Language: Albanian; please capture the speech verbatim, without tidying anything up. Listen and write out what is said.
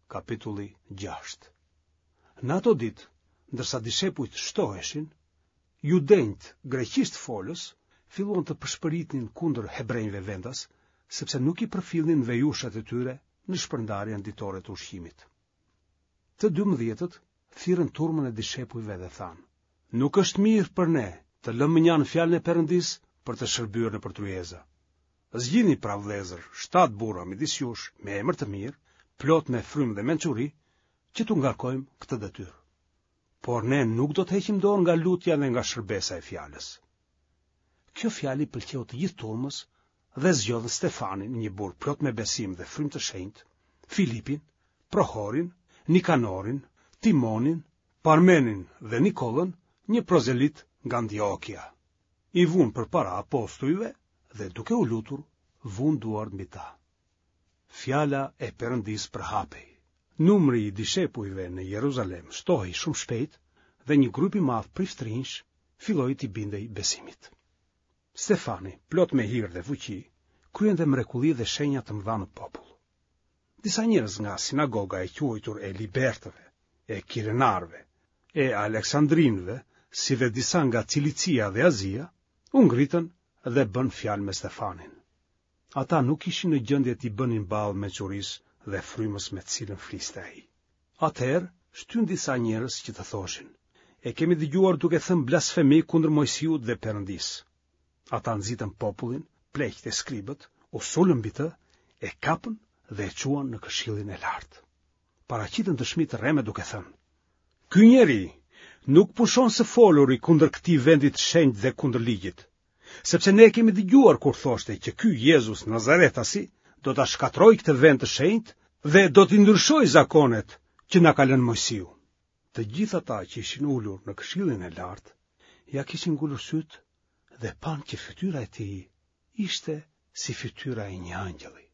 kapitulli gjashtë. Në ato ditë, ndërsa dishepujt shtoheshin, judenjt greqisht folës filluan të përshpëritnin kundër hebrejve vendas, sepse nuk i përfillnin vejushat e tyre në shpërndarjen ditore të ushqimit. Të dymbëdhjetët thirrën turmën e dishepujve dhe thanë: "Nuk është mirë për ne të lëmë njanë fjalën e Perëndis për të shërbyer në përtryeza. Zgjini pra vëllezër, shtatë burra midis jush me emër të mirë, plot me frymë dhe mençuri, që t'u ngarkojmë këtë detyrë. Por ne nuk do të heqim dorë nga lutja dhe nga shërbesa e fjalës." Kjo fjalë i pëlqeu të gjithë turmës dhe zgjodhën Stefanin, një burr plot me besim dhe frymë të shenjtë, Filipin, Prohorin, Nikanorin, Timonin, Parmenin dhe Nikollën, një prozelit nga Antiokia. I vunë përpara apostujve dhe duke u lutur, vunë duart mbi ta. Fjala e Perëndis përhapej. Numri i dishepujve në Jeruzalem shtohej shumë shpejt dhe një grup i madh priftrinjsh filloi t'i bindej besimit. Stefani, plot me hir dhe fuqi, kryente mrekulli dhe shenja të mëdha në popull. Disa njerëz nga sinagoga e quajtur e libertëve, e kirenarve, e aleksandrinëve, si dhe disa nga Cilicia dhe Azia, u ngritën dhe bën fjalë me Stefanin. Ata nuk ishin në gjendje t'i bënin ballë me mençurisë dhe frymës me të cilën fliste ai. Atëherë shtyn disa njerëz që të thoshin: "E kemi dëgjuar duke thënë blasfemi kundër Mojsiut dhe Perëndisë." Ata nxitën popullin, pleqt e skribët, u sulën mbi të, e kapën dhe e quan në këshillin e lartë. Paraqitën dëshmi të rreme duke thënë: "Ky njeri nuk pushon së foluri kundër këtij vendi të shenjtë dhe kundër ligjit, sepse ne kemi dëgjuar kur thoshte që ky Jezus Nazaretasi do ta shkatroj këtë vend të shenjtë dhe do t'i ndryshoj zakonet që na ka lënë Mojsiu." Të gjithë ata që ishin ulur në këshillin e lartë, ja kishin ngulur syt dhe pan që fytyra e tij ishte si fytyra e një angjëlli.